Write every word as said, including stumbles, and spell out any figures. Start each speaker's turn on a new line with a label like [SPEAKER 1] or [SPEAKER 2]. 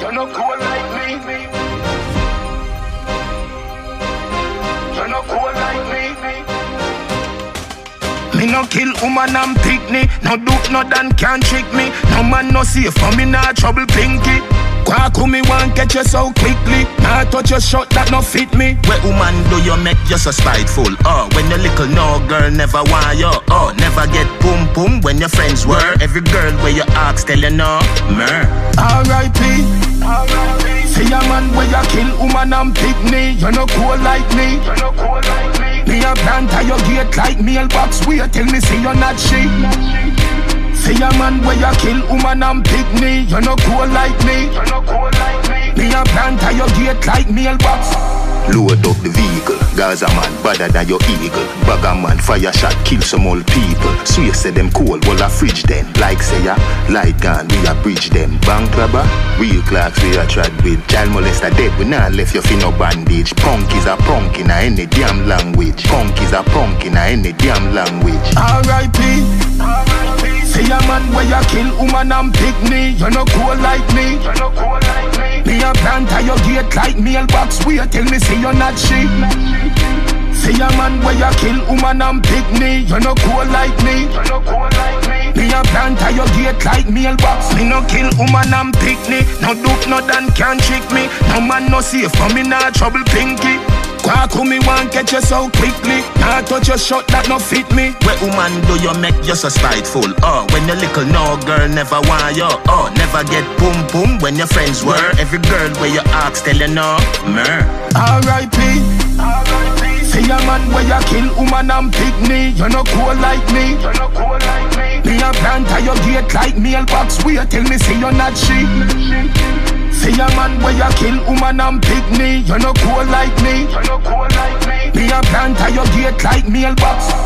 [SPEAKER 1] You're not cool like me. You're not cool like me. Me no kill woman and picnic. No duke, no dan can't trick me. No man no safe for me, nah trouble pinky. Kwaku me want catch you so quickly. Nah touch your shot that no fit me.
[SPEAKER 2] Where woman do you make you so spiteful? Oh, when you little no girl never want you. Oh, never get boom boom when your friends were. Every girl where you ask tell you no. Mer.
[SPEAKER 1] R I P See a man where you kill woman and picnic. You no cool like me. You no cool like me. Me a plant at your gate like mailbox. Wait till me see you not she. See a man where you kill woman and picnic. You no cool like me. You no cool like me. Me a plant at your gate like mailbox.
[SPEAKER 3] Load up the vehicle, Gaza man, better than your eagle. Bagger man, fire shot, kill some old people. Swear say them cold, well I fridge them. Like say ya, light gun, we a bridge them. Bank robber, real clocks we a trad with. Child molester dead, we not left you for no bandage. Punk is a punk in a any damn language. Punk is a punk in a any damn language.
[SPEAKER 1] R I P See a man where you kill woman and picnic. You no cool like me. You no cool like me. Me a plant at your gate like mailbox. Wait till me see you not she. See a man where you kill woman and picnic. You no cool like me. You no cool like me. Me a plant at your gate like mailbox. Me no kill woman and picnic. No duke, no dan can't trick me. No man no safe for me, nah trouble pinky. Kwaku me want catch you so quickly. Nah touch your shot that no fit me.
[SPEAKER 2] Where woman do you make you so spiteful? Oh, when you little no girl never want you. Oh, never get boom boom when your friends were. Every girl where you ask tell you no. Mer.
[SPEAKER 1] R I P See a man where you kill woman and picnic. You no cool like me. You no cool like me. Me a plant at your gate like mailbox. Wait till me see you not she. See a man where you kill woman and picnic. You no cool like me. You no cool like me. Me a plant at your gate like mailbox.